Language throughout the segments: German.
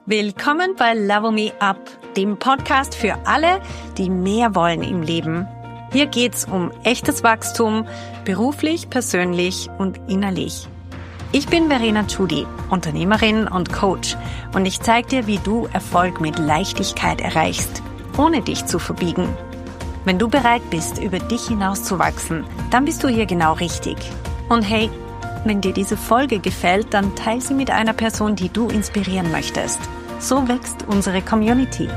Willkommen bei Level Me Up, dem Podcast für alle, die mehr wollen im Leben. Hier geht's um echtes Wachstum, beruflich, persönlich und innerlich. Ich bin Verena Tschudi, Unternehmerin und Coach, und ich zeige dir, wie du Erfolg mit Leichtigkeit erreichst, ohne dich zu verbiegen. Wenn du bereit bist, über dich hinauszuwachsen, dann bist du hier genau richtig. Und hey, wenn dir diese Folge gefällt, dann teile sie mit einer Person, die du inspirieren möchtest. So wächst unsere Community.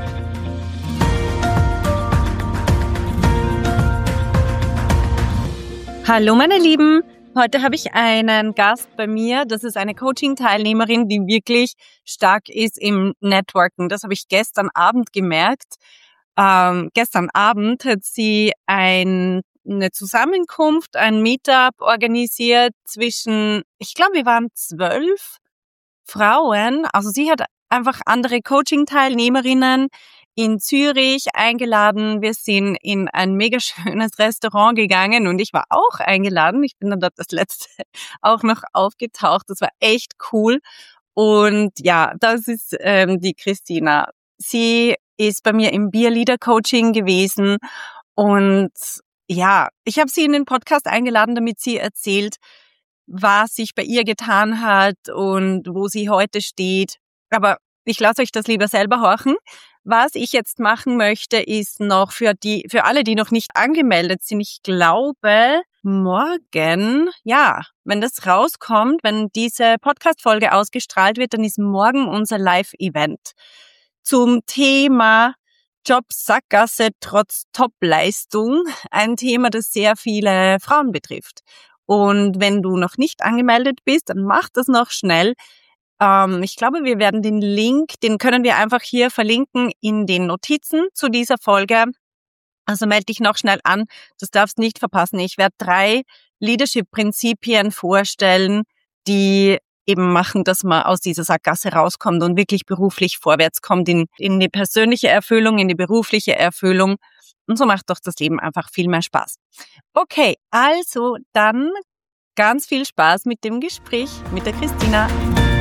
Hallo meine Lieben, heute habe ich einen Gast bei mir. Das ist eine Coaching-Teilnehmerin, die wirklich stark ist im Networken. Das habe ich gestern Abend gemerkt. Gestern Abend hat sie eine Zusammenkunft, ein Meetup organisiert zwischen, ich glaube, wir waren 12 Frauen. Also sie hat einfach andere Coaching-Teilnehmerinnen in Zürich eingeladen. Wir sind in ein mega schönes Restaurant gegangen und ich war auch eingeladen. Ich bin dann dort das letzte auch noch aufgetaucht. Das war echt cool. Und ja, das ist die Christina. Sie ist bei mir im Beer Leader Coaching gewesen und ja, ich habe sie in den Podcast eingeladen, damit sie erzählt, was sich bei ihr getan hat und wo sie heute steht. Aber ich lasse euch das lieber selber horchen. Was ich jetzt machen möchte, ist noch für alle, die noch nicht angemeldet sind. Ich glaube, morgen, ja, wenn das rauskommt, wenn diese Podcast-Folge ausgestrahlt wird, dann ist morgen unser Live-Event zum Thema Jobsackgasse trotz Top-Leistung. Ein Thema, das sehr viele Frauen betrifft. Und wenn du noch nicht angemeldet bist, dann mach das noch schnell. Ich glaube, wir werden den Link, den können wir einfach hier verlinken in den Notizen zu dieser Folge. Also melde dich noch schnell an, das darfst nicht verpassen. Ich werde 3 Leadership-Prinzipien vorstellen, die eben machen, dass man aus dieser Sackgasse rauskommt und wirklich beruflich vorwärts kommt in die persönliche Erfüllung, in die berufliche Erfüllung. Und so macht doch das Leben einfach viel mehr Spaß. Okay, also dann ganz viel Spaß mit dem Gespräch mit der Christina.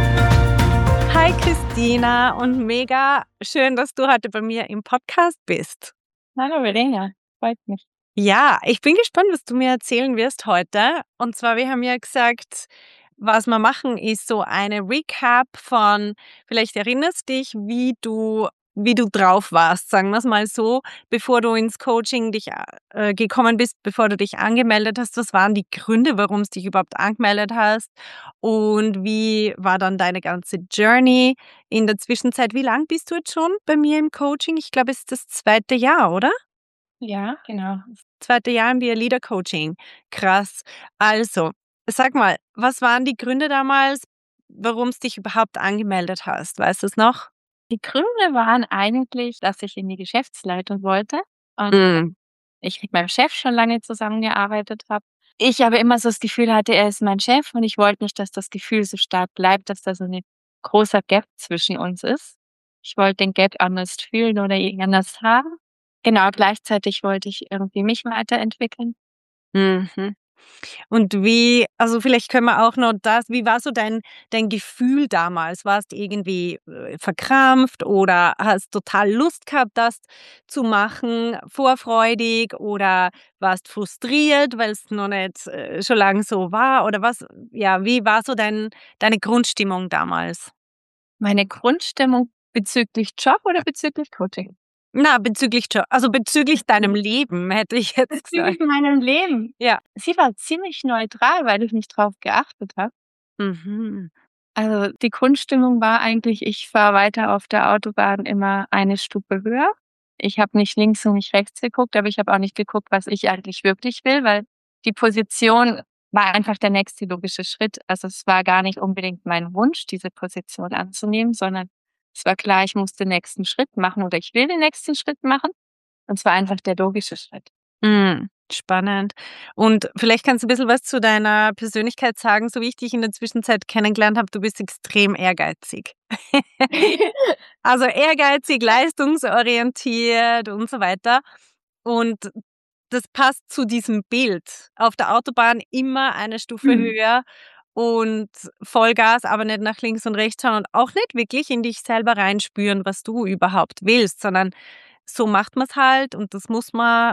Hi Christina und mega schön, dass du heute bei mir im Podcast bist. Hallo Verena, freut mich. Ja, ich bin gespannt, was du mir erzählen wirst heute. Und zwar, wir haben ja gesagt, was wir machen, ist so eine Recap von, vielleicht erinnerst dich, wie du drauf warst, sagen wir es mal so, bevor du ins Coaching gekommen bist, bevor du dich angemeldet hast. Was waren die Gründe, warum es dich überhaupt angemeldet hast? Und wie war dann deine ganze Journey in der Zwischenzeit? Wie lang bist du jetzt schon bei mir im Coaching? Ich glaube, es ist das 2. Jahr, oder? Ja, genau. 2. Jahr im Beer Leader Coaching. Krass. Also, sag mal, was waren die Gründe damals, warum es dich überhaupt angemeldet hast? Weißt du es noch? Die Gründe waren eigentlich, dass ich in die Geschäftsleitung wollte und Mm. ich mit meinem Chef schon lange zusammengearbeitet habe. Ich aber immer so das Gefühl hatte, er ist mein Chef und ich wollte nicht, dass das Gefühl so stark bleibt, dass da so ein großer Gap zwischen uns ist. Ich wollte den Gap anders fühlen oder ihn anders haben. Genau, gleichzeitig wollte ich irgendwie mich weiterentwickeln. Mhm. Und also vielleicht können wir auch noch wie war so dein Gefühl damals? Warst du irgendwie verkrampft oder hast total Lust gehabt, das zu machen, vorfreudig, oder warst frustriert, weil es noch nicht schon lange so war, oder was? Ja, wie war so deine Grundstimmung damals? Meine Grundstimmung bezüglich Job oder bezüglich Coaching? Na, bezüglich deinem Leben, hätte ich jetzt Bezüglich gesagt. meinem Leben. Ja. Sie war ziemlich neutral, weil ich nicht drauf geachtet habe. Mhm. Also, die Grundstimmung war eigentlich, ich fahre weiter auf der Autobahn immer eine Stufe höher. Ich habe nicht links und nicht rechts geguckt, aber ich habe auch nicht geguckt, was ich eigentlich wirklich will, weil die Position war einfach der nächste logische Schritt. Also, es war gar nicht unbedingt mein Wunsch, diese Position anzunehmen, sondern es war klar, ich muss den nächsten Schritt machen oder ich will den nächsten Schritt machen. Und zwar einfach der logische Schritt. Spannend. Und vielleicht kannst du ein bisschen was zu deiner Persönlichkeit sagen, so wie ich dich in der Zwischenzeit kennengelernt habe. Du bist extrem ehrgeizig. Also ehrgeizig, leistungsorientiert und so weiter. Und das passt zu diesem Bild. Auf der Autobahn immer eine Stufe höher und Vollgas, aber nicht nach links und rechts schauen und auch nicht wirklich in dich selber reinspüren, was du überhaupt willst, sondern so macht man es halt und das muss man.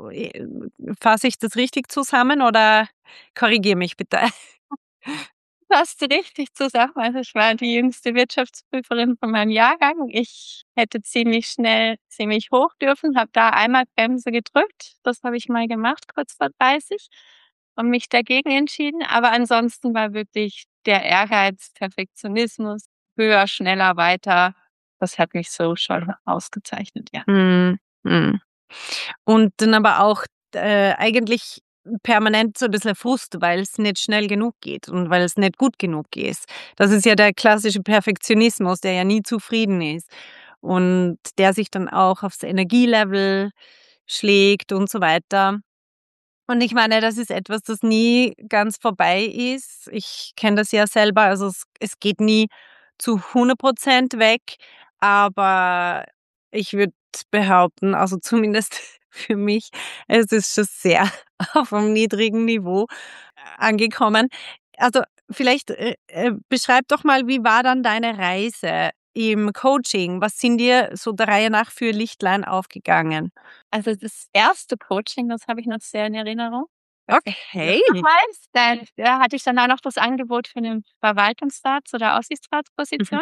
Fasse ich das richtig zusammen oder korrigiere mich bitte? Fasst du richtig zusammen. Also, ich war die jüngste Wirtschaftsprüferin von meinem Jahrgang. Ich hätte ziemlich schnell ziemlich hoch dürfen, habe da einmal Bremse gedrückt. Das habe ich mal gemacht, kurz vor 30 und mich dagegen entschieden. Aber ansonsten war wirklich der Ehrgeiz, Perfektionismus, höher, schneller, weiter. Das hat mich so schon ausgezeichnet, ja. Mhm, mhm. Und dann aber auch, eigentlich permanent so 'n bisschen Frust, weil's nicht schnell genug geht und weil's nicht gut genug ist. Das ist ja der klassische Perfektionismus, der ja nie zufrieden ist und der sich dann auch aufs Energielevel schlägt und so weiter. Und ich meine, das ist etwas, das nie ganz vorbei ist. Ich kenne das ja selber, also es geht nie zu 100% weg, aber ich würde behaupten, also zumindest für mich, es ist schon sehr auf 'nem niedrigen Niveau angekommen. Also vielleicht, beschreib doch mal, wie war dann deine Reise im Coaching? Was sind dir so der Reihe nach für Lichtlein aufgegangen? Also, das erste Coaching, das habe ich noch sehr in Erinnerung. Okay. Damals, da hatte ich dann auch noch das Angebot für 'ne Verwaltungsrats oder Mhm. Aufsichtsratsposition.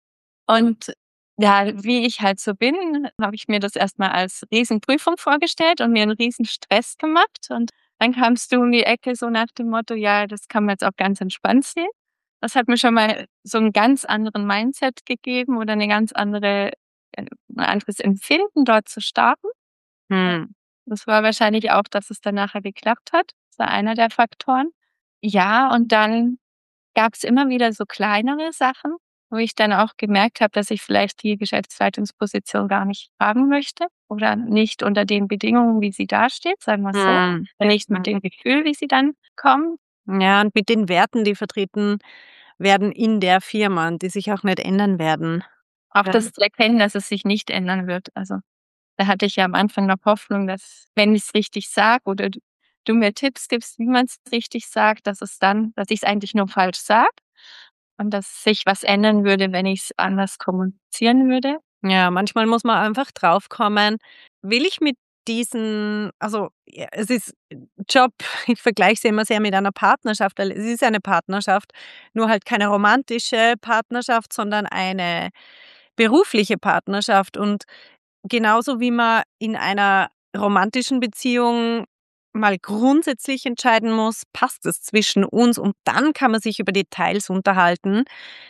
Und ja, wie ich halt so bin, habe ich mir das erst mal als Riesenprüfung vorgestellt und mir 'n Riesenstress gemacht. Und dann kamst du um die Ecke so nach dem Motto: „Ja, das kann man jetzt auch ganz entspannt sehen.“ Das hat mir schon mal so 'n ganz anderen Mindset gegeben oder 'ne ganz andere 'n anderes Empfinden, dort zu starten. Mhm. Das war wahrscheinlich auch, dass es dann nachher geklappt hat. Das war einer der Faktoren. Ja, und dann gab's immer wieder so kleinere Sachen, wo ich dann auch gemerkt habe, dass ich vielleicht die Geschäftsleitungsposition gar nicht haben möchte oder nicht unter den Bedingungen, wie sie dasteht, sagen wir's so. Mhm. Nicht mit dem Gefühl, wie sie dann kommen. Ja, und mit den Werten, die vertreten werden in der Firma und die sich auch nicht ändern werden. Auch Ja. das zu erkennen, dass es sich nicht ändern wird. Also, da hatte ich ja am Anfang noch Hoffnung, dass, wenn ich's richtig sage oder du mir Tipps gibst, wie man's richtig sagt, dass ich's eigentlich nur falsch sage und dass sich was ändern würde, wenn ich's anders kommunizieren würde. Ja, manchmal muss man einfach draufkommen, will ich mit diesen also, ja, es ist Job, ich vergleiche es immer sehr mit einer Partnerschaft, weil es ist eine Partnerschaft, nur halt keine romantische Partnerschaft, sondern eine berufliche Partnerschaft. Und genauso wie man in einer romantischen Beziehung mal grundsätzlich entscheiden muss, passt es zwischen uns und dann kann man sich über Details unterhalten.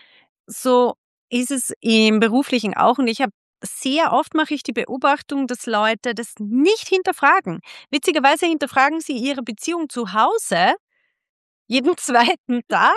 So ist es im Beruflichen auch und ich habe sehr oft mache ich die Beobachtung, dass Leute das nicht hinterfragen. Witzigerweise hinterfragen sie ihre Beziehung zu Hause jeden zweiten Tag,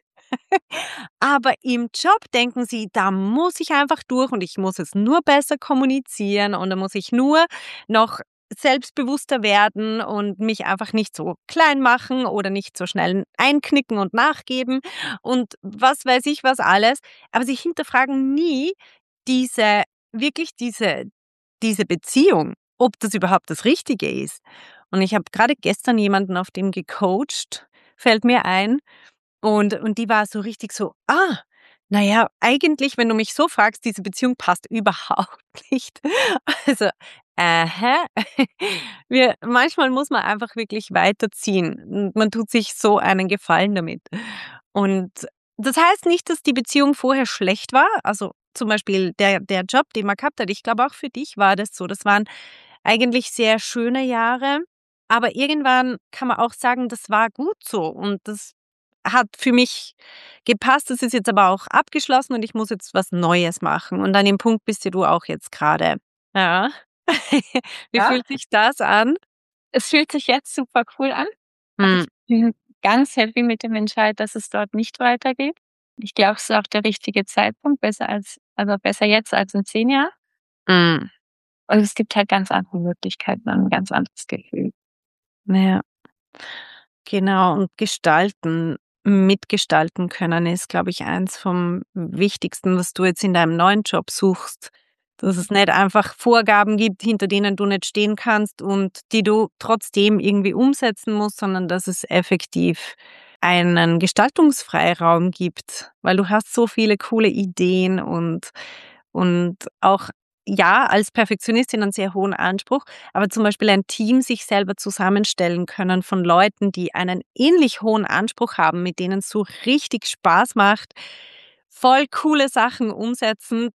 aber im Job denken sie, da muss ich einfach durch und ich muss es nur besser kommunizieren und da muss ich nur noch selbstbewusster werden und mich einfach nicht so klein machen oder nicht so schnell einknicken und nachgeben und was weiß ich was alles. Aber sie hinterfragen nie diese wirklich diese Beziehung, ob das überhaupt das Richtige ist. Und ich habe gerade gestern jemanden auf dem gecoacht, fällt mir ein, und die war so richtig so: „Ah, na ja, eigentlich, wenn du mich so fragst, diese Beziehung passt überhaupt nicht.“ Also, hä? Manchmal muss man einfach wirklich weiterziehen. Man tut sich so einen Gefallen damit. Und das heißt nicht, dass die Beziehung vorher schlecht war. Also, zum Beispiel der Job, den man gehabt hat. Ich glaube, auch für dich war das so. Das waren eigentlich sehr schöne Jahre, aber irgendwann kann man auch sagen, das war gut so und das hat für mich gepasst. Das ist jetzt aber auch abgeschlossen und ich muss jetzt was Neues machen. Und an dem Punkt bist ja du auch jetzt gerade. Ja. Wie Ja, fühlt sich das an? es fühlt sich jetzt super cool an. Mhm. Ich bin ganz happy mit dem Entscheid, dass es dort nicht weitergeht. Ich glaube, es ist auch der richtige Zeitpunkt, besser jetzt als in 10 Jahren. Mhm. Und es gibt halt ganz andere Möglichkeiten und 'n ganz anderes Gefühl. Ja, genau. Und mitgestalten können ist, glaube ich, eins vom Wichtigsten, was du jetzt in deinem neuen Job suchst. Dass es nicht einfach Vorgaben gibt, hinter denen du nicht stehen kannst und die du trotzdem irgendwie umsetzen musst, sondern dass es effektiv einen Gestaltungsfreiraum gibt, weil du hast so viele coole Ideen und auch, ja, als Perfektionistin einen sehr hohen Anspruch, aber zum Beispiel ein Team sich selber zusammenstellen können von Leuten, die einen ähnlich hohen Anspruch haben, mit denen es so richtig Spaß macht, voll coole Sachen umsetzen,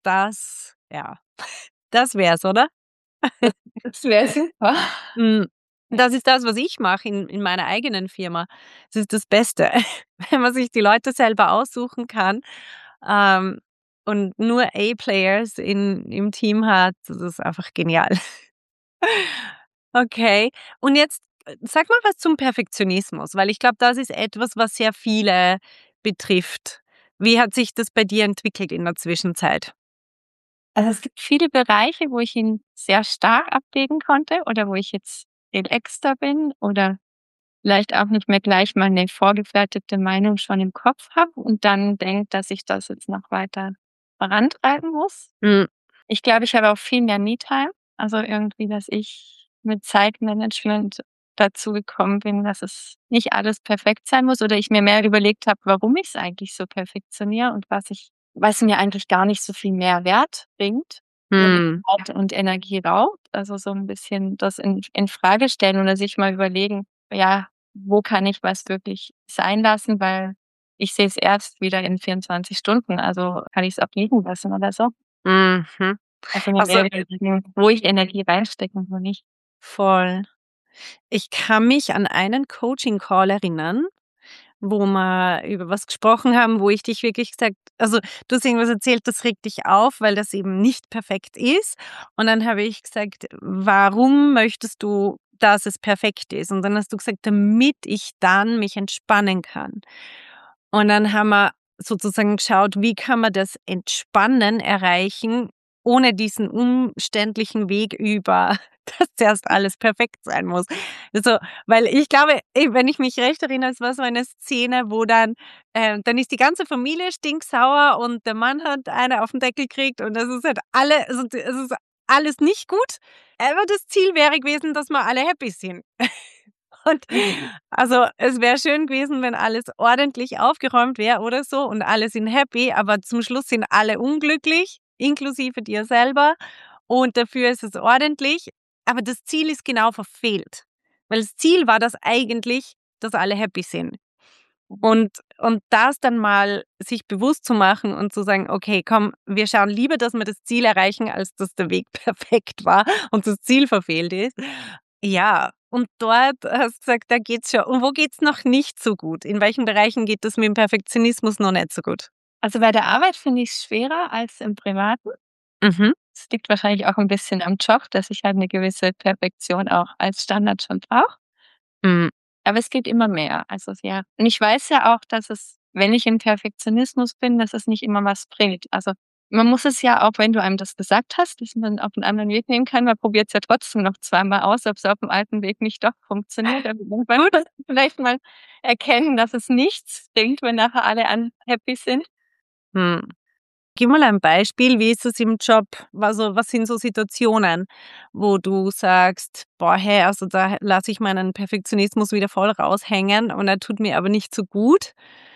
das wär's, oder? Das wäre super. Hm, das ist das, was ich mache in meiner eigenen Firma. Das ist das Beste, wenn man sich die Leute selber aussuchen kann, ähm, und nur A-Players im Team hat. Das ist einfach genial. Okay. Und jetzt, sag mal was zum Perfektionismus, weil ich glaube, das ist etwas, was sehr viele betrifft. Wie hat sich das bei dir entwickelt in der Zwischenzeit? Also, es gibt viele Bereiche, wo ich ihn sehr stark abwägen konnte oder wo ich jetzt relaxter bin oder vielleicht auch nicht mehr gleich meine vorgefertigte Meinung schon im Kopf habe und dann denke, dass ich das jetzt noch weiter vorantreiben muss. Mhm. Ich glaube, ich habe auch viel mehr Me-Time, also irgendwie, dass ich mit Zeitmanagement dazu gekommen bin, dass es nicht alles perfekt sein muss oder ich mir mehr überlegt habe, warum ich es eigentlich so perfektioniere und was mir eigentlich gar nicht so viel Mehrwert bringt, nur die Mhm. Zeit und Energie raubt. Also, so ein bisschen das in Frage stellen oder sich mal überlegen, ja, wo kann ich was wirklich sein lassen, weil ich sehe es erst wieder in 24 Stunden, also kann ich es auch liegen lassen oder so. Mhm. Also, mir Also mehr überlegen, wo ich Energie reinstecke und wo nicht. voll. Ich kann mich an einen Coaching-Call erinnern, wo wir über was gesprochen haben, wo ich dich wirklich gesagt, also, du hast irgendwas erzählt, das regt dich auf, weil das eben nicht perfekt ist. Und dann habe ich gesagt: „Warum möchtest du, dass es perfekt ist?“ Und dann hast du gesagt: „Damit ich dann mich entspannen kann.“ Und dann haben wir sozusagen geschaut, wie kann man das Entspannen erreichen, ohne diesen umständlichen Weg über, dass zuerst alles perfekt sein muss. Also, weil ich glaube, wenn ich mich recht erinnere, es war so eine Szene, wo dann ist die ganze Familie stinksauer und der Mann hat eine auf den Deckel gekriegt und das ist halt es ist alles nicht gut. Aber das Ziel wäre gewesen, dass wir alle happy sind. Und also, es wäre schön gewesen, wenn alles ordentlich aufgeräumt wäre oder so und alle sind happy, aber zum Schluss sind alle unglücklich, inklusive dir selber. Und dafür ist es ordentlich, aber das Ziel ist genau verfehlt. Weil das Ziel war das eigentlich, dass alle happy sind. Und das dann mal sich bewusst zu machen und zu sagen: „Okay, komm, wir schauen lieber, dass wir das Ziel erreichen, als dass der Weg perfekt war und das Ziel verfehlt ist.“ Ja, und dort hast du gesagt, da geht's schon. Und wo geht's noch nicht so gut? In welchen Bereichen geht das mit dem Perfektionismus noch nicht so gut? Also, bei der Arbeit finde ich's schwerer als im Privaten. Mhm. Es liegt wahrscheinlich auch 'n bisschen am Job, dass ich halt 'ne gewisse Perfektion auch als Standard schon brauche. Mhm. Aber es geht immer mehr. Also, ja, und ich weiß ja auch, dass es, wenn ich im Perfektionismus bin, dass es nicht immer was bringt. Also, man muss es ja auch, wenn du einem das gesagt hast, dass man auf 'n anderen Weg nehmen kann, man probiert's ja trotzdem noch zweimal aus, ob's auf'm alten Weg nicht doch funktioniert. Aber irgendwann muss man vielleicht mal erkennen, dass es nichts bringt, wenn nachher alle unhappy sind. Mhm. Gib mal ein Beispiel, wie ist das im Job? Also, was sind so Situationen, wo du sagst: „Boah, hey, also da lasse ich meinen Perfektionismus wieder voll raushängen und er tut mir aber nicht so gut.“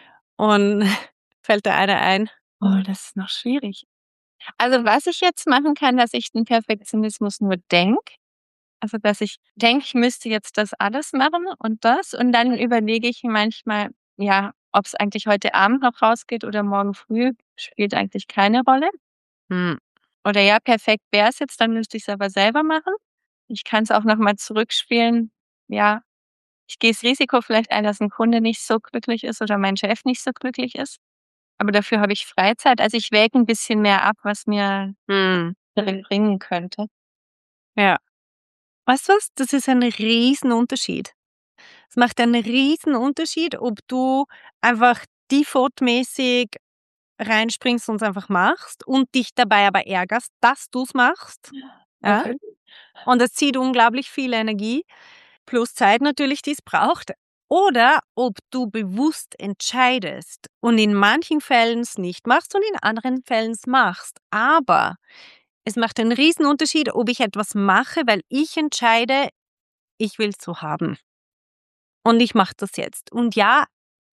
Und fällt dir einer ein? Oh, das ist noch schwierig. Also, was ich jetzt machen kann, dass ich den Perfektionismus nur denke. Also, dass ich denke, ich müsste jetzt das alles machen und dann überlege ich manchmal, ja, ob es eigentlich heute Abend noch rausgeht oder morgen früh, spielt eigentlich keine Rolle. Mhm. Oder ja, perfekt wäre es jetzt, dann müsste ich es aber selber machen. Ich kann es auch noch mal zurückspielen. Ja, ich gehe das Risiko vielleicht ein, dass ein Kunde nicht so glücklich ist oder mein Chef nicht so glücklich ist, aber dafür habe ich Freizeit. Also, ich wäge 'n bisschen mehr ab, was mir Mhm. bringen könnte. Ja. Weißt du was? Das ist ein Riesenunterschied. Es macht einen Riesenunterschied, ob du einfach defaultmäßig reinspringst und es einfach machst und dich dabei aber ärgerst, dass du's machst, ja? Okay. Und es zieht unglaublich viel Energie plus Zeit natürlich, die es braucht. Oder ob du bewusst entscheidest und in manchen Fällen es nicht machst und in anderen Fällen es machst. Aber es macht einen Riesenunterschied, ob ich etwas mache, weil ich entscheide, ich will's so haben und ich mache das jetzt. Und ja,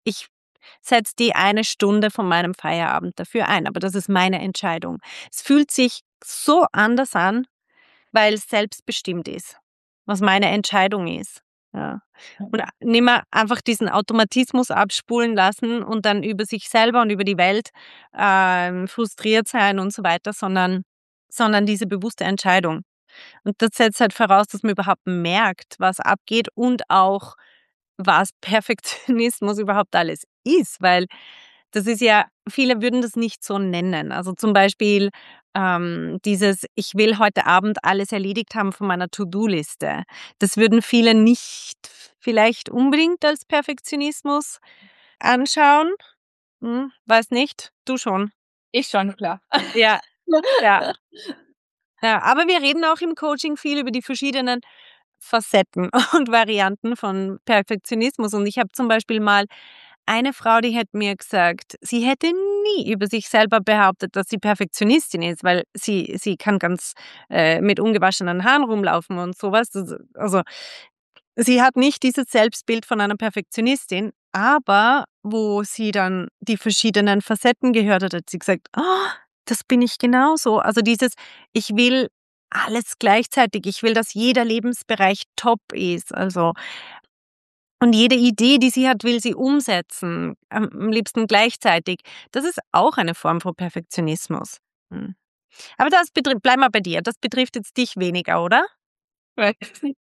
ich setze die 1 Stunde von meinem Feierabend dafür ein, aber das ist meine Entscheidung. Es fühlt sich so anders an, weil es selbstbestimmt ist, was meine Entscheidung ist. Ja. Und nicht mehr einfach diesen Automatismus abspulen lassen und dann über sich selber und über die Welt frustriert sein und so weiter, sondern diese bewusste Entscheidung. Und das setzt halt voraus, dass man überhaupt merkt, was abgeht und auch, was Perfektionismus überhaupt alles ist, weil das ist ja, viele würden das nicht so nennen. Also zum Beispiel dieses, ich will heute Abend alles erledigt haben von meiner To-Do-Liste. Das würden viele nicht vielleicht unbedingt als Perfektionismus anschauen. Weiß nicht, du schon. Ich schon, klar. Ja, ja. Ja, aber wir reden auch im Coaching viel über die verschiedenen Facetten und Varianten von Perfektionismus. Und ich habe zum Beispiel mal eine Frau, die hat mir gesagt, sie hätte nie über sich selber behauptet, dass sie Perfektionistin ist, weil sie kann ganz mit ungewaschenen Haaren rumlaufen und sowas. Also sie hat nicht dieses Selbstbild von einer Perfektionistin, aber wo sie dann die verschiedenen Facetten gehört hat, hat sie gesagt, das bin ich genauso. Also dieses, ich will alles gleichzeitig. Ich will, dass jeder Lebensbereich top ist. Also, und jede Idee, die sie hat, will sie umsetzen. Am liebsten gleichzeitig. Das ist auch eine Form von Perfektionismus. Hm. Aber das betrifft, bleib mal bei dir. Das betrifft jetzt dich weniger, oder? Weiß nicht.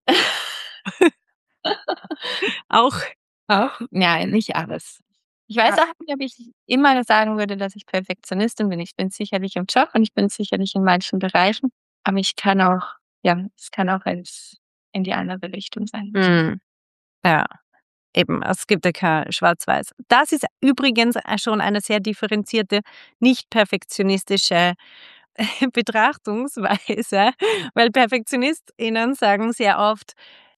Auch. Auch? Nein, nicht alles. Ich weiß auch nicht, ob ich immer sagen würde, dass ich Perfektionistin bin. Ich bin sicherlich im Job und ich bin sicherlich in manchen Bereichen, aber ich kann auch, ja, es kann auch in die andere Richtung sein. Hm. Ja, eben. Es gibt ja kein Schwarz-Weiß. Das ist übrigens schon eine sehr differenzierte, nicht perfektionistische Betrachtungsweise, weil PerfektionistInnen sagen sehr oft,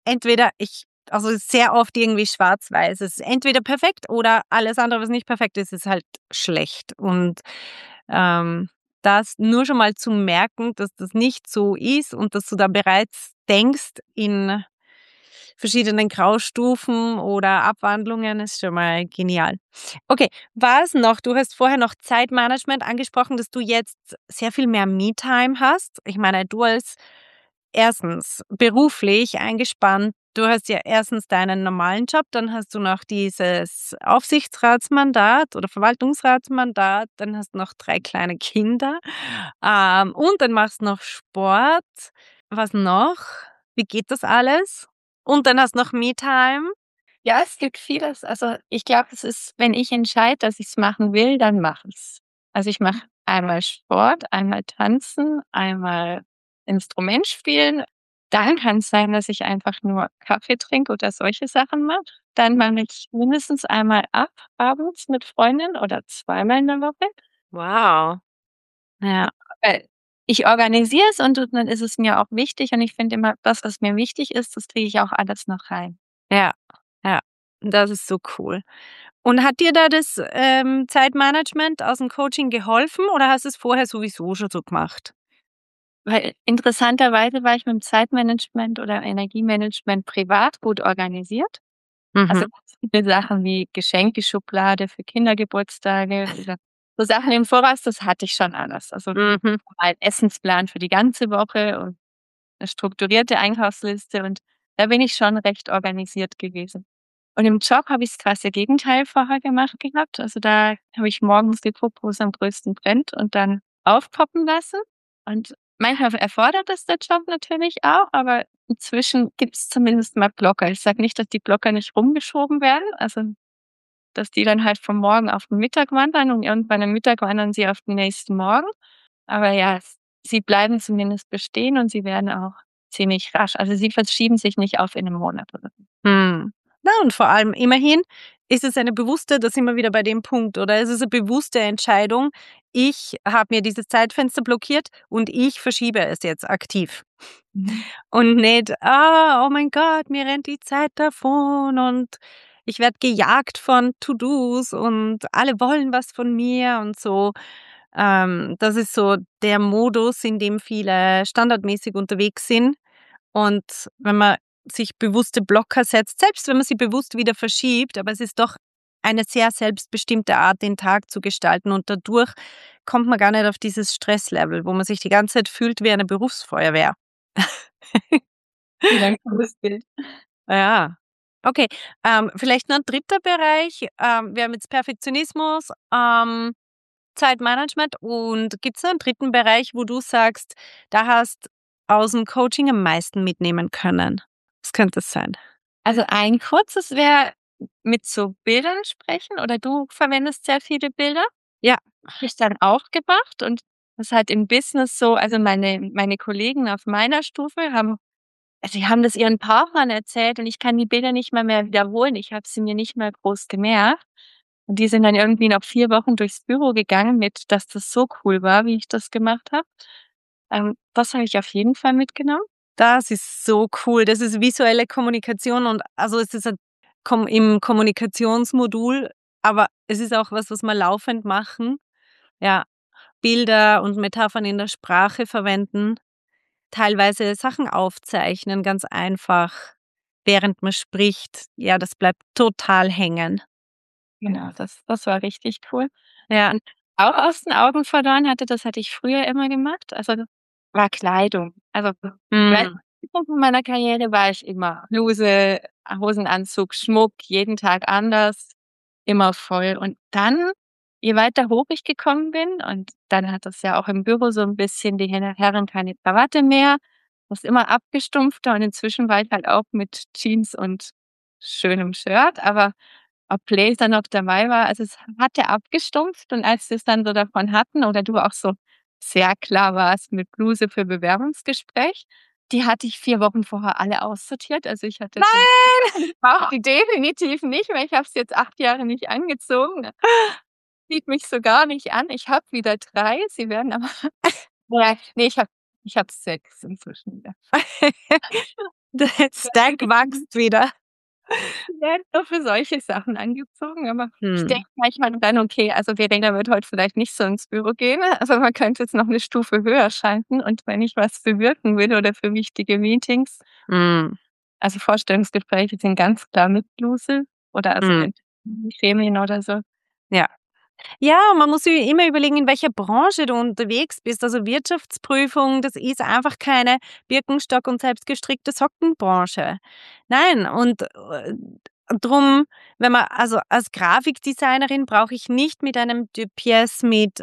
also sehr oft irgendwie schwarz-weiß. Es ist entweder perfekt oder alles andere, was nicht perfekt ist, ist halt schlecht. Und ähm, das nur schon mal zu merken, dass das nicht so ist und dass du da bereits denkst in verschiedenen Graustufen oder Abwandlungen, ist schon mal genial. Okay, was noch? Du hast vorher noch Zeitmanagement angesprochen, dass du jetzt sehr viel mehr Me-Time hast. Ich meine, du als erstens beruflich eingespannt. Du hast ja erstens deinen normalen Job, dann hast du noch dieses Aufsichtsratsmandat oder Verwaltungsratsmandat, dann hast du noch 3 kleine Kinder und dann machst du noch Sport. Was noch? Wie geht das alles? Und dann hast du noch Me-Time. Ja, es gibt vieles. Also, ich glaube, es ist, wenn ich entscheide, dass ich es machen will, dann mache ich's. Also, ich mache einmal Sport, einmal tanzen, einmal Instrument spielen. Dann kann es sein, dass ich einfach nur Kaffee trinke oder solche Sachen mache. Dann mache ich mindestens einmal ab abends mit Freundinnen oder zweimal in der Woche. Wow. Ja, Weil ich organisiere es und dann ist es mir auch wichtig und ich finde immer, das, was mir wichtig ist, das kriege ich auch alles noch rein. ja, ja. Das ist so cool. Und hat dir da das Zeitmanagement aus dem Coaching geholfen oder hast du es vorher sowieso schon so gemacht? Weil interessanterweise war ich mit'm Zeitmanagement oder Energiemanagement privat gut organisiert. Also, Mhm. ganz viele Sachen wie Geschenkeschublade für Kindergeburtstage oder so Sachen im Voraus, das hatte ich schon alles. Also, Mhm. ein Essensplan für die ganze Woche und 'ne strukturierte Einkaufsliste und da bin ich schon recht organisiert gewesen. Und im Job habe ich das krasse Gegenteil vorher gemacht gehabt. Also, da habe ich morgens geguckt, wo es am größten brennt und dann aufpoppen lassen. Und manchmal erfordert das der Job natürlich auch, aber inzwischen gibt's zumindest mal Blocker. Ich sage nicht, dass die Blocker nicht rumgeschoben werden, also, dass die dann halt vom Morgen auf den Mittag wandern und irgendwann am Mittag wandern sie auf den nächsten Morgen. Aber ja, sie bleiben zumindest bestehen und sie werden auch ziemlich rasch. Also, sie verschieben sich nicht auf in 'nem Monat oder so. Mhm. Na, und vor allem immerhin ist es eine bewusste, da sind wir wieder bei dem Punkt, oder? Es ist eine bewusste Entscheidung. Ich habe mir dieses Zeitfenster blockiert und ich verschiebe es jetzt aktiv. Mhm. Und nicht: oh mein Gott, mir rennt die Zeit davon und ich werde gejagt von To-dos und alle wollen was von mir und so. Das ist so der Modus, in dem viele standardmäßig unterwegs sind. Und wenn man sich bewusste Blocker setzt, selbst wenn man sie bewusst wieder verschiebt, aber es ist doch eine sehr selbstbestimmte Art, den Tag zu gestalten. Und dadurch kommt man gar nicht auf dieses Stresslevel, wo man sich die ganze Zeit fühlt wie eine Berufsfeuerwehr. Wieder 'n cooles Bild. Ja. Okay, vielleicht noch 'n dritter Bereich. Wir haben jetzt Perfektionismus, Zeitmanagement und gibt's noch 'n dritten Bereich, wo du sagst, da hast aus'm Coaching am meisten mitnehmen können? Was könnte es sein? Also, ein kurzes wäre mit so Bildern sprechen oder du verwendest sehr viele Bilder. Ja. Habe ich dann auch gemacht und das halt im Business so also, meine Kollegen auf meiner Stufe die haben das ihren Partnern erzählt und ich kann die Bilder nicht mal mehr wiederholen. Ich habe sie mir nicht mal groß gemerkt. Und die sind dann irgendwie nach 4 Wochen durchs Büro gegangen mit, dass das so cool war, wie ich das gemacht habe. Das habe ich auf jeden Fall mitgenommen. Das ist so cool. Das ist visuelle Kommunikation und also, es ist ein im Kommunikationsmodul, aber es ist auch was, was wir laufend machen. Ja, Bilder und Metaphern in der Sprache verwenden, teilweise Sachen aufzeichnen, ganz einfach, während man spricht. Ja, das bleibt total hängen. Genau, das war richtig cool. Ja. Und auch aus den Augen verloren hatte, das hatte ich früher immer gemacht, also, war Kleidung. Also, Mhm. in meiner Karriere war ich immer Bluse, Hosenanzug, Schmuck, jeden Tag anders, immer voll. Und dann, je weiter hoch ich gekommen bin und dann hat das ja auch im Büro so 'n bisschen die Herren keine Krawatte mehr, das immer abgestumpfter und inzwischen war ich halt auch mit Jeans und schönem Shirt, aber ob Blazer noch dabei war, also, es hatte abgestumpft und als wir's dann so davon hatten oder du auch so sehr klar warst mit Bluse für Bewerbungsgespräch, die hatte ich 4 Wochen vorher alle aussortiert. Also, ich hatte so Nein! ich brauche die definitiv nicht, weil ich habe sie jetzt 8 Jahre nicht angezogen. Zieht mich so gar nicht an. Ich habe wieder 3, sie werden aber ja, ne, ich habe 6 inzwischen wieder. Der Stack wächst wieder. Die werden nur für solche Sachen angezogen, aber ich Mhm. denke manchmal dann: „Okay, also Verena wird heute vielleicht nicht so ins Büro gehen, also man könnte jetzt noch 'ne Stufe höher schalten und wenn ich was bewirken will oder für wichtige Meetings Mhm. also Vorstellungsgespräche sind ganz klar mit Bluse oder also Mhm. in Gremien oder so. Ja. Ja, man muss sich immer überlegen, in welcher Branche du unterwegs bist. Also Wirtschaftsprüfung, das ist einfach keine Birkenstock und selbstgestrickte Sockenbranche. Nein, und drum, wenn man also als Grafikdesignerin brauche ich nicht mit einem Dupiez mit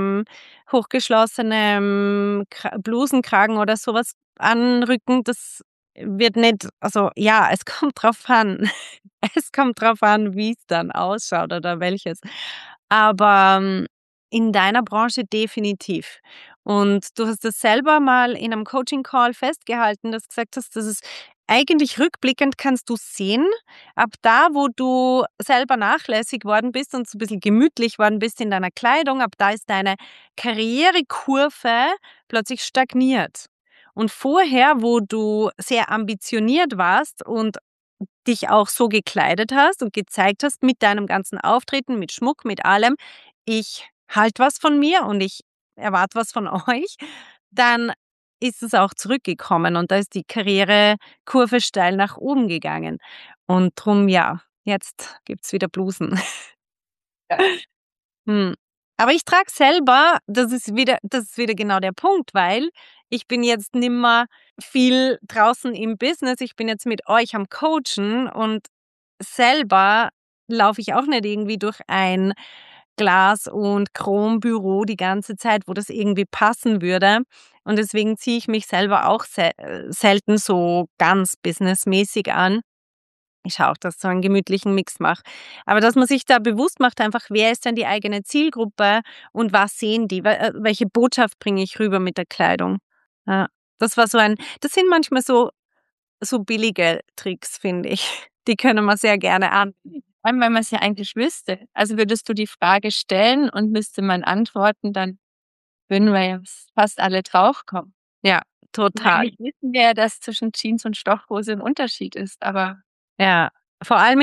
hochgeschlossenem Blusenkragen oder sowas anrücken. Das wird nicht, also ja, es kommt drauf an. Es kommt drauf an, wie es dann ausschaut oder welches. Aber, in deiner Branche definitiv. Und du hast das selber mal in einem Coaching-Call festgehalten, dass du gesagt hast, dass es eigentlich rückblickend kannst du sehen, ab da, wo du selber nachlässig worden bist und so 'n bisschen gemütlich worden bist in deiner Kleidung, ab da ist deine Karrierekurve plötzlich stagniert. Und vorher, wo du sehr ambitioniert warst und dich auch so gekleidet hast und gezeigt hast mit deinem ganzen Auftreten, mit Schmuck, mit allem: „Ich halte was von mir und ich erwarte was von euch“, dann ist es auch zurückgekommen und da ist die Karrierekurve steil nach oben gegangen. Und drum, ja, jetzt gibt's wieder Blusen. Ja. Hm. Aber ich trage selber, das ist wieder genau der Punkt, weil ich bin jetzt nimmer viel draußen im Business. Ich bin jetzt mit euch am Coachen und selber laufe ich auch nicht irgendwie durch ein Glas und Chrombüro die ganze Zeit, wo das irgendwie passen würde. Und deswegen ziehe ich mich selber auch selten so ganz businessmäßig an. Ich schaue auch, dass ich so einen gemütlichen Mix mache. Aber dass man sich da bewusst macht einfach, wer ist denn die eigene Zielgruppe und was sehen die? Welche Botschaft bringe ich rüber mit der Kleidung? Ja, das sind manchmal so billige Tricks, finde ich. Die können wir sehr gerne an. Vor allem, weil man's ja eigentlich wüsste. Also, würdest du die Frage stellen und müsste man antworten, dann würden wir ja fast alle draufkommen. Ja, Und total. eigentlich wissen wir ja, dass zwischen Jeans und Stoffhose 'n Unterschied ist, aber Ja, vor allem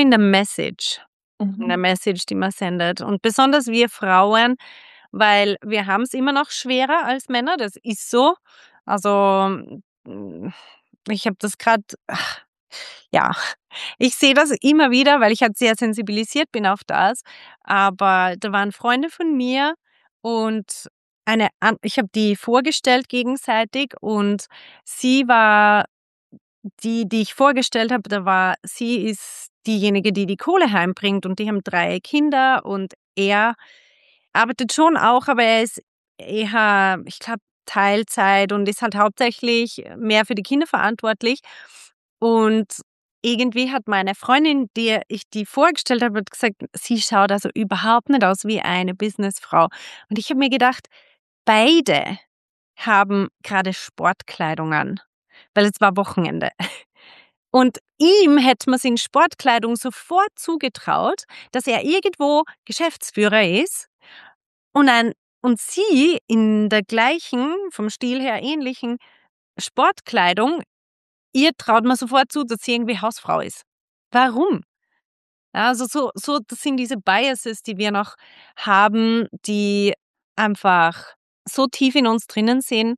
in der mhm. Message, die man sendet. Und besonders wir Frauen, weil wir haben es immer noch schwerer als Männer, das ist so. Also, hm, ich habe das gerade ja, ich sehe das immer wieder, weil ich halt sehr sensibilisiert bin auf das. Aber da waren Freunde von mir und ich habe die vorgestellt gegenseitig und sie war die ich vorgestellt habe, sie ist diejenige, die die Kohle heimbringt und die haben 3 Kinder und er arbeitet schon auch, aber er ist eher, ich glaube, Teilzeit und ist halt hauptsächlich mehr für die Kinder verantwortlich. Und irgendwie hat meine Freundin, der ich die vorgestellt habe, hat gesagt, sie schaut also überhaupt nicht aus wie eine Businessfrau. Und ich habe mir gedacht, beide haben gerade Sportkleidung an, weil es war Wochenende. Und ihm hätte man's in Sportkleidung sofort zugetraut, dass er irgendwo Geschäftsführer ist und sie in der gleichen, vom Stil her ähnlichen Sportkleidung, ihr traut man sofort zu, dass sie irgendwie Hausfrau ist. Warum? Ja, also das sind diese Biases, die wir noch haben, die einfach so tief in uns drinnen sind,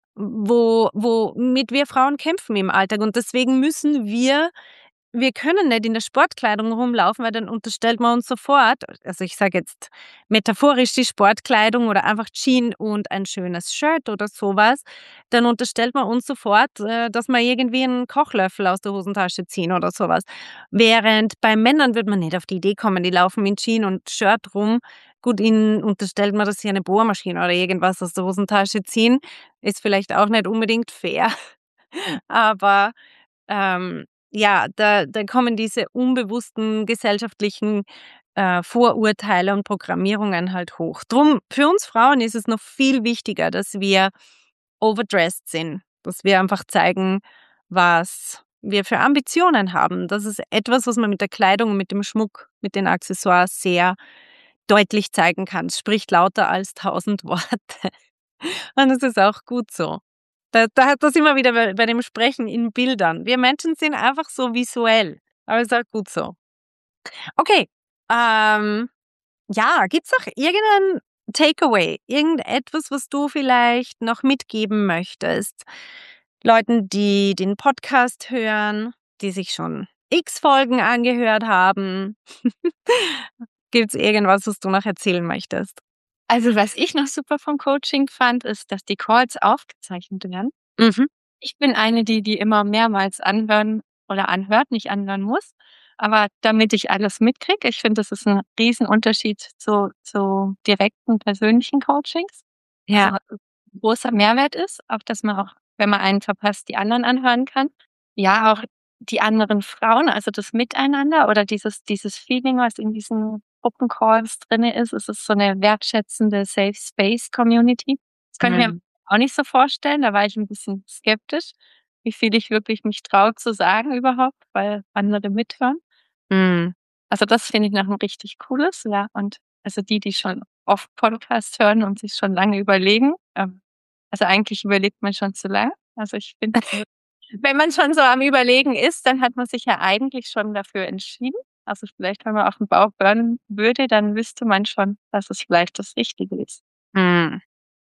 womit wir Frauen kämpfen im Alltag. Und deswegen müssen wir können nicht in der Sportkleidung rumlaufen, weil dann unterstellt man uns sofort, also ich sage jetzt metaphorisch die Sportkleidung oder einfach Jeans und ein schönes Shirt oder sowas, dann unterstellt man uns sofort, dass wir irgendwie einen Kochlöffel aus der Hosentasche ziehen oder sowas. Während bei Männern würde man nicht auf die Idee kommen, die laufen in Jeans und Shirt rum. Gut, ihnen unterstellt man, dass sie eine Bohrmaschine oder irgendwas aus der Hosentasche ziehen. Ist vielleicht auch nicht unbedingt fair, aber ja, da kommen diese unbewussten gesellschaftlichen, Vorurteile und Programmierungen halt hoch. Drum, für uns Frauen ist es noch viel wichtiger, dass wir overdressed sind, dass wir einfach zeigen, was wir für Ambitionen haben. Das ist etwas, was man mit der Kleidung und mit dem Schmuck, mit den Accessoires sehr deutlich zeigen kann. Es spricht lauter als 1.000 Worte. Und das ist auch gut so. Da sind wir wieder bei dem Sprechen in Bildern. Wir Menschen sind einfach so visuell, aber ist auch gut so. Okay, ja, gibt's noch irgendein Takeaway, irgendetwas, was du vielleicht noch mitgeben möchtest? Leuten, die den Podcast hören, die sich schon X Folgen angehört haben. Gibt's irgendwas, was du noch erzählen möchtest? Also, was ich noch super vom Coaching fand, ist, dass die Calls aufgezeichnet werden. Mhm. Ich bin eine, die immer mehrmals anhören oder anhört, nicht anhören muss, aber damit ich alles mitkriege. Ich finde, das ist 'n Riesenunterschied zu direkten persönlichen Coachings. Ja. Also, großer Mehrwert ist, auch dass man auch, wenn man einen verpasst, die anderen anhören kann. Ja, auch die anderen Frauen, also das Miteinander oder dieses Feeling, was in diesen Gruppencalls drinne ist. Es ist so 'ne wertschätzende Safe Space Community. Das könnte ich mir Mhm. auch nicht so vorstellen. Da war ich 'n bisschen skeptisch, wie viel ich wirklich mich traue zu sagen überhaupt, weil andere mithören. Mhm. Also, das finde ich noch 'n richtig cooles, ja. Und also die schon oft Podcasts hören und sich schon lange überlegen, also eigentlich überlegt man schon zu lang. Also, ich finde, wenn man schon so am Überlegen ist, dann hat man sich ja eigentlich schon dafür entschieden. Also, vielleicht, wenn man aufm Bauch hören würde, dann wüsste man schon, dass es vielleicht das Richtige ist. Mhm.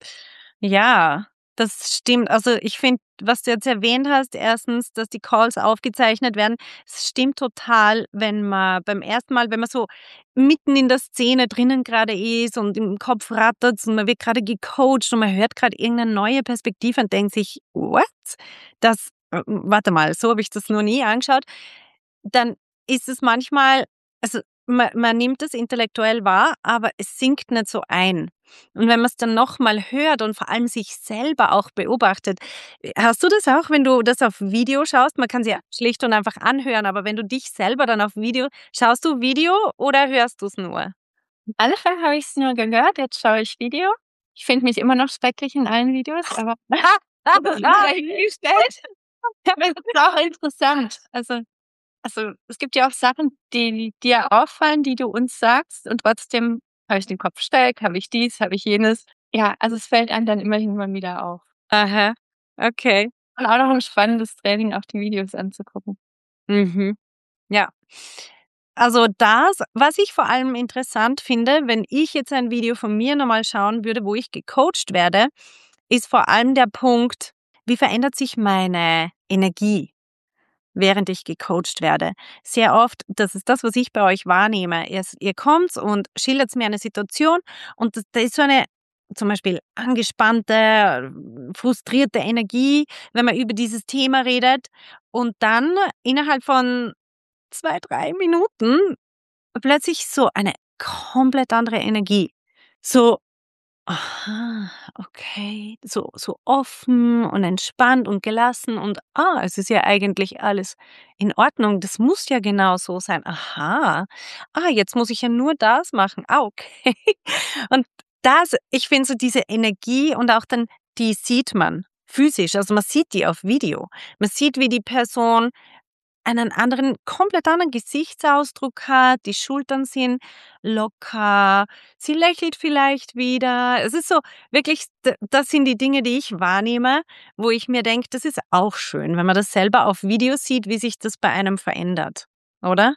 Ja, das stimmt. Also, ich finde, was du jetzt erwähnt hast, erstens, dass die Calls aufgezeichnet werden, es stimmt total, wenn man beim ersten Mal, wenn man so mitten in der Szene drinnen gerade ist und im Kopf rattert's und man wird gerade gecoacht und man hört gerade irgendeine neue Perspektive und denkt sich: „What? Warte mal, so habe ich das noch nie angeschaut.“ Dann ist es manchmal, also, man nimmt es intellektuell wahr, aber es sinkt nicht so ein. Und wenn man's dann noch mal hört und vor allem sich selber auch beobachtet, hast du das auch, wenn du das auf Video schaust? Man kann's ja schlicht und einfach anhören, aber wenn du dich selber dann auf Video schaust du Video oder hörst du's nur? Am Anfang habe ich's nur gehört, jetzt schaue ich Video. Ich finde mich immer noch schrecklich in allen Videos, aber das mal dahingestellt. Aber es ist auch interessant. Also, es gibt ja auch Sachen, die dir auffallen, die du uns sagst und trotzdem habe ich den Kopf steif, habe ich dies, habe ich jenes. Ja, also, es fällt einem dann immerhin mal wieder auf. Aha, okay. Und auch noch 'n spannendes Training, auch die Videos anzugucken. Mhm. Ja. Also das, was ich vor allem interessant finde, wenn ich jetzt ein Video von mir noch mal schauen würde, wo ich gecoacht werde, ist vor allem der Punkt: Wie verändert sich meine Energie? während ich gecoacht werde. Sehr oft, das ist das, was ich bei euch wahrnehme. Ihr kommt und schildert mir eine Situation und da ist so eine zum Beispiel angespannte, frustrierte Energie, wenn man über dieses Thema redet. Und dann innerhalb von 2, 3 Minuten plötzlich so eine komplett andere Energie. So, aha, okay, so offen und entspannt und gelassen und, es ist ja eigentlich alles in Ordnung. Das muss ja genau so sein. Aha, jetzt muss ich ja nur das machen. Okay. Und ich finde so diese Energie und auch dann, die sieht man physisch. Also, man sieht die auf Video. Man sieht, wie die Person einen komplett anderen Gesichtsausdruck hat, die Schultern sind locker, sie lächelt vielleicht wieder. Es ist so wirklich, das sind die Dinge, die ich wahrnehme, wo ich mir denke, das ist auch schön, wenn man das selber auf Video sieht, wie sich das bei einem verändert, oder?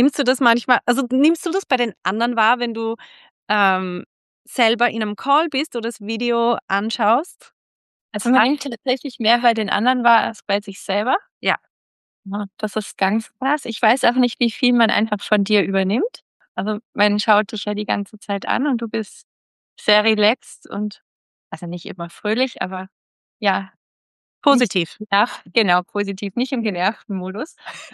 Nimmst du das bei den anderen wahr, wenn du, ähm, selber in einem Call bist oder das Video anschaust? Also, mein tatsächlich mehr bei den anderen war als bei sich selber. Ja. Ja, das ist ganz krass. Ich weiß auch nicht, wie viel man einfach von dir übernimmt. Also, man schaut dich ja die ganze Zeit an und du bist sehr relaxed und also, nicht immer fröhlich, aber ja, nicht Positiv. genau, positiv, nicht im genervten Modus.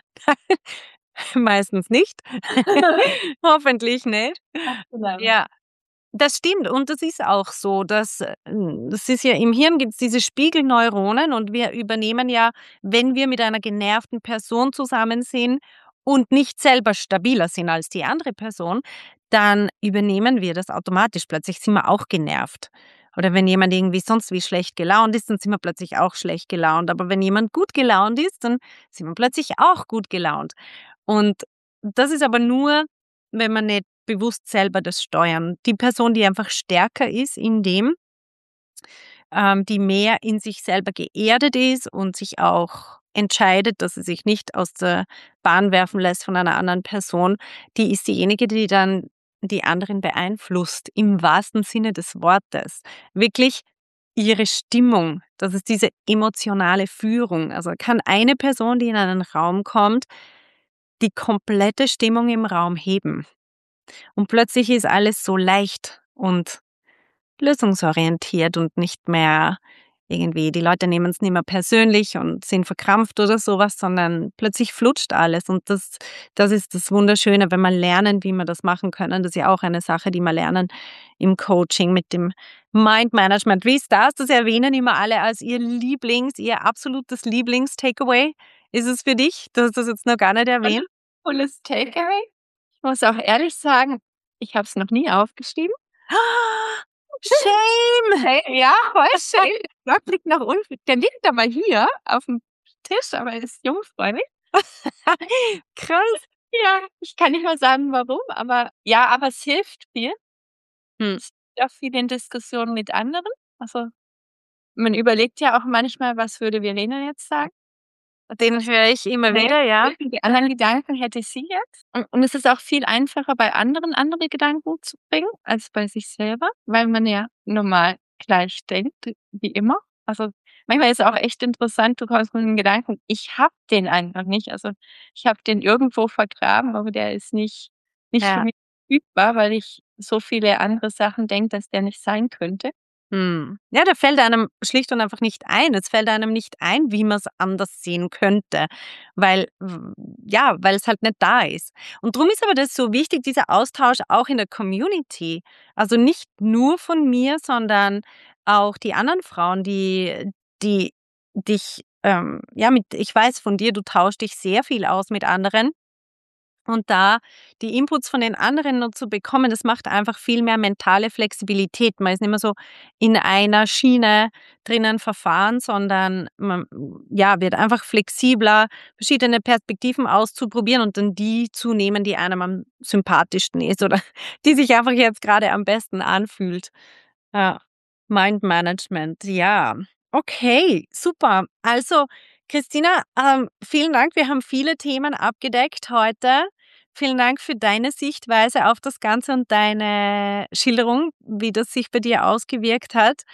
Meistens nicht. Hoffentlich nicht. Genau. Ja, das stimmt und das ist auch so, das ist ja im Hirn gibt's diese Spiegelneuronen und wir übernehmen ja, wenn wir mit einer genervten Person zusammen sind und nicht selber stabiler sind als die andere Person, dann übernehmen wir das automatisch. Plötzlich sind wir auch genervt. Oder wenn jemand irgendwie sonst wie schlecht gelaunt ist, dann sind wir plötzlich auch schlecht gelaunt. Aber wenn jemand gut gelaunt ist, dann sind wir plötzlich auch gut gelaunt. Und das ist aber nur, wenn man nicht bewusst selber das steuern. Die Person, die einfach stärker ist in dem, die mehr in sich selber geerdet ist und sich auch entscheidet, dass sie sich nicht aus der Bahn werfen lässt von einer anderen Person, die ist diejenige, die dann die anderen beeinflusst, im wahrsten Sinne des Wortes. Wirklich ihre Stimmung, das ist diese emotionale Führung. Also kann eine Person, die in einen Raum kommt, die komplette Stimmung im Raum heben. Und plötzlich ist alles so leicht und lösungsorientiert und nicht mehr irgendwie, die Leute nehmen es nicht mehr persönlich und sind verkrampft oder sowas, sondern plötzlich flutscht alles. Und das ist das Wunderschöne, wenn man lernen, wie wir das machen können. Das ist ja auch eine Sache, die wir lernen im Coaching mit dem Mind-Management. Wie ist das? Das erwähnen immer alle als ihr absolutes Lieblings-Takeaway. Ist es für dich? Du hast das jetzt noch gar nicht erwähnt. Cooles Takeaway. Ich muss auch ehrlich sagen, ich habe es noch nie aufgeschrieben. Shame! Hey, ja, voll shame. Der Block liegt noch unten. Der liegt aber hier aufm Tisch, aber er ist jungfräulich. Krass. Ja, ich kann nicht mal sagen, warum, aber ja, aber es hilft viel. Hm. Es hilft auch viel in Diskussionen mit anderen. Also, man überlegt ja auch manchmal: „Was würde Verena jetzt sagen?“ Den höre ich immer wieder, ja. Die anderen Gedanken hätte sie jetzt. Und es ist auch viel einfacher, bei anderen andere Gedanken zu bringen, als bei sich selber, weil man ja normal gleich denkt, wie immer. Also, manchmal ist es auch echt interessant, du kommst mit dem Gedanken: „Ich habe den einfach nicht.“ Also, ich habe den irgendwo vergraben, aber der ist nicht für Ja. mich verfügbar, weil ich so viele andere Sachen denke, dass der nicht sein könnte. Ja, da fällt einem schlicht und einfach nicht ein. Es fällt einem nicht ein, wie man's anders sehen könnte, weil weil es halt nicht da ist. Und drum ist aber das so wichtig, dieser Austausch auch in der Community. Also, nicht nur von mir, sondern auch die anderen Frauen, die dich, ich weiß von dir, du tauschst dich sehr viel aus mit anderen. Und da die Inputs von den anderen noch zu bekommen, das macht einfach viel mehr mentale Flexibilität. Man ist nicht mehr so in einer Schiene drinnen verfahren, sondern man, wird einfach flexibler, verschiedene Perspektiven auszuprobieren und dann die zu nehmen, die einem am sympathischsten ist oder die sich einfach jetzt gerade am besten anfühlt. Ja, Mindmanagement, ja. Okay, super. Also, Christina, vielen Dank. Wir haben viele Themen abgedeckt heute. Vielen Dank für deine Sichtweise auf das Ganze und deine Schilderung, wie das sich bei dir ausgewirkt hat.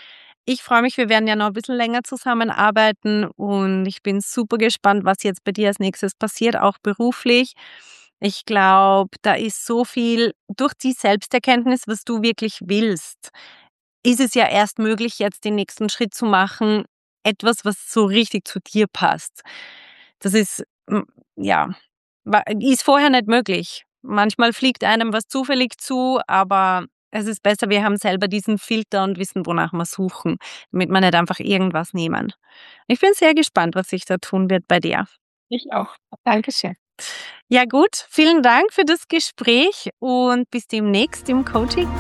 Ich freue mich, wir werden ja noch ein bisschen länger zusammenarbeiten und ich bin super gespannt, was jetzt bei dir als nächstes passiert, auch beruflich. Ich glaube, da ist so viel durch die Selbsterkenntnis, was du wirklich willst, ist es ja erst möglich, jetzt den nächsten Schritt zu machen, etwas, was so richtig zu dir passt. Das ist, ja, ist vorher nicht möglich. Manchmal fliegt einem was zufällig zu, aber es ist besser, wir haben selber diesen Filter und wissen, wonach wir suchen, damit wir nicht einfach irgendwas nehmen. Ich bin sehr gespannt, was sich da tun wird bei dir. Ich auch. Dankeschön. Ja gut, vielen Dank für das Gespräch und bis demnächst im Coaching.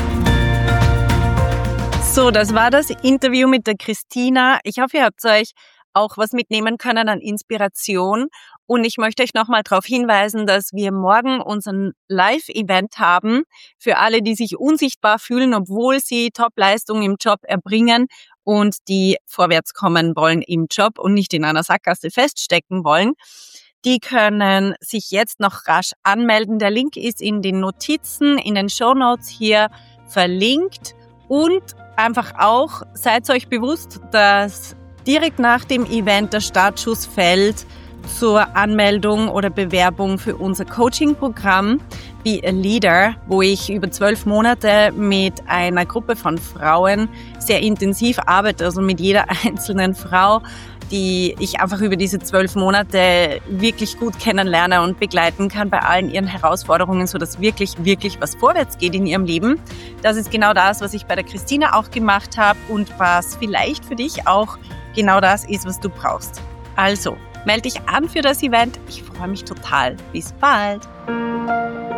So, das war das Interview mit der Christina. Ich hoffe, ihr habt euch auch was mitnehmen können an Inspiration. Und ich möchte euch nochmal darauf hinweisen, dass wir morgen unseren Live-Event haben für alle, die sich unsichtbar fühlen, obwohl sie Top-Leistung im Job erbringen und die vorwärts kommen wollen im Job und nicht in einer Sackgasse feststecken wollen. Die können sich jetzt noch rasch anmelden. Der Link ist in den Notizen, in den Shownotes hier verlinkt. Und einfach auch, seid euch bewusst, dass direkt nach dem Event der Startschuss fällt zur Anmeldung oder Bewerbung für unser Coaching-Programm Be a Leader, wo ich über 12 Monate mit einer Gruppe von Frauen sehr intensiv arbeite, also mit jeder einzelnen Frau, die ich einfach über diese 12 Monate wirklich gut kennenlerne und begleiten kann bei allen ihren Herausforderungen, sodass wirklich was vorwärts geht in ihrem Leben. Das ist genau das, was ich bei der Christina auch gemacht habe und was vielleicht für dich auch genau das ist, was du brauchst. Also, melde dich an für das Event. Ich freue mich total. Bis bald.